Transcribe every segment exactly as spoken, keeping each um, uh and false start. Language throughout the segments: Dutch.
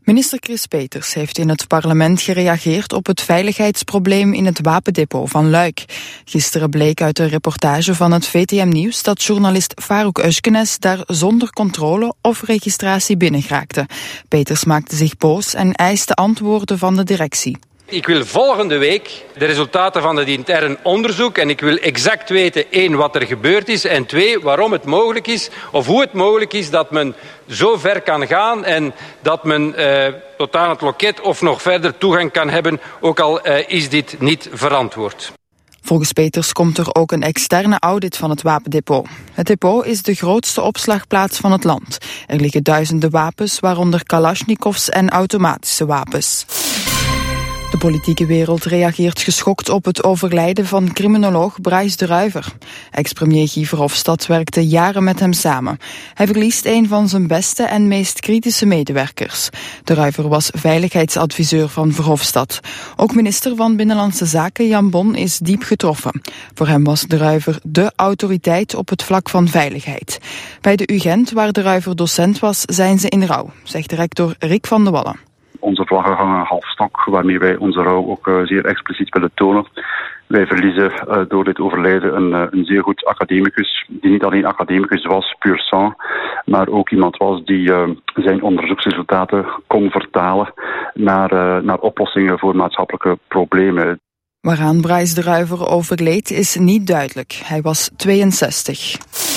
Minister Chris Peeters heeft in het parlement gereageerd op het veiligheidsprobleem in het wapendepot van Luik. Gisteren bleek uit de reportage van het V T M Nieuws dat journalist Farouk Özkenes daar zonder controle of registratie binnengeraakte. Peeters maakte zich boos en eiste antwoorden van de directie. Ik wil volgende week de resultaten van het intern onderzoek en ik wil exact weten, één, wat er gebeurd is en twee, waarom het mogelijk is of hoe het mogelijk is dat men zo ver kan gaan en dat men uh, tot aan het loket of nog verder toegang kan hebben, ook al uh, is dit niet verantwoord. Volgens Peeters komt er ook een externe audit van het wapendepot. Het depot is de grootste opslagplaats van het land. Er liggen duizenden wapens, waaronder kalasjnikovs en automatische wapens. De politieke wereld reageert geschokt op het overlijden van criminoloog Bryce de Ruiver. Ex-premier Guy Verhofstadt werkte jaren met hem samen. Hij verliest een van zijn beste en meest kritische medewerkers. De Ruiver was veiligheidsadviseur van Verhofstadt. Ook minister van Binnenlandse Zaken Jan Bon is diep getroffen. Voor hem was de Ruiver dé autoriteit op het vlak van veiligheid. Bij de U Gent, waar de Ruiver docent was, zijn ze in rouw, zegt rector Rick van de Wallen. Onze vlaggen hangen half stok, waarmee wij onze rouw ook uh, zeer expliciet willen tonen. Wij verliezen uh, door dit overlijden een, uh, een zeer goed academicus, die niet alleen academicus was, pur sang, maar ook iemand was die uh, zijn onderzoeksresultaten kon vertalen naar, uh, naar oplossingen voor maatschappelijke problemen. Waaraan Bryce de Ruiver overleed is niet duidelijk. Hij was tweeënzestig.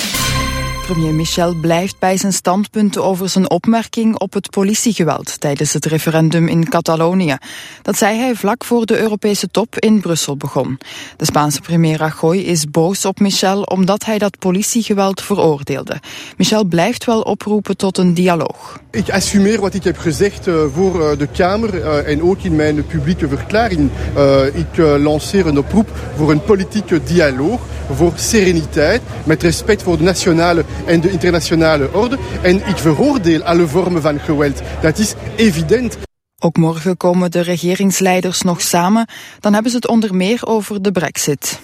Premier Michel blijft bij zijn standpunten over zijn opmerking op het politiegeweld tijdens het referendum in Catalonië. Dat zei hij vlak voor de Europese top in Brussel begon. De Spaanse premier Rajoy is boos op Michel omdat hij dat politiegeweld veroordeelde. Michel blijft wel oproepen tot een dialoog. Ik assumeer wat ik heb gezegd uh, voor uh, de Kamer uh, en ook in mijn publieke verklaring. Uh, ik uh, lanceer een oproep voor een politieke dialoog, voor sereniteit, met respect voor de nationale en de internationale orde. En ik veroordeel alle vormen van geweld. Dat is evident. Ook morgen komen de regeringsleiders nog samen. Dan hebben ze het onder meer over de brexit.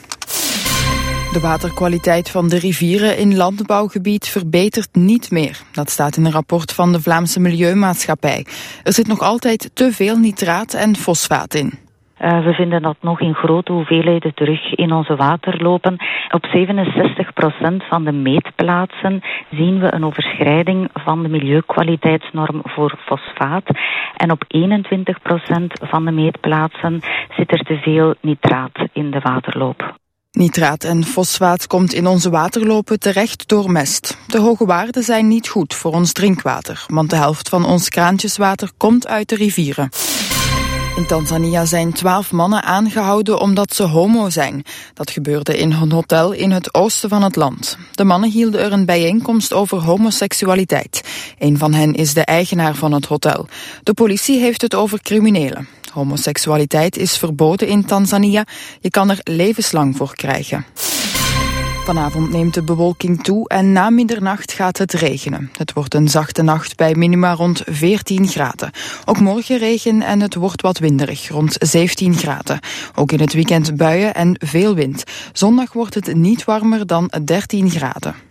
De waterkwaliteit van de rivieren in landbouwgebied verbetert niet meer. Dat staat in een rapport van de Vlaamse Milieumaatschappij. Er zit nog altijd te veel nitraat en fosfaat in. Uh, we vinden dat nog in grote hoeveelheden terug in onze waterlopen. Op zevenenzestig procent van de meetplaatsen zien we een overschrijding van de milieukwaliteitsnorm voor fosfaat. En op eenentwintig procent van de meetplaatsen zit er te veel nitraat in de waterloop. Nitraat en fosfaat komt in onze waterlopen terecht door mest. De hoge waarden zijn niet goed voor ons drinkwater, want de helft van ons kraantjeswater komt uit de rivieren. In Tanzania zijn twaalf mannen aangehouden omdat ze homo zijn. Dat gebeurde in een hotel in het oosten van het land. De mannen hielden er een bijeenkomst over homoseksualiteit. Een van hen is de eigenaar van het hotel. De politie heeft het over criminelen. Homoseksualiteit is verboden in Tanzania. Je kan er levenslang voor krijgen. Vanavond neemt de bewolking toe en na middernacht gaat het regenen. Het wordt een zachte nacht bij minima rond veertien graden. Ook morgen regen en het wordt wat winderig, rond zeventien graden. Ook in het weekend buien en veel wind. Zondag wordt het niet warmer dan dertien graden.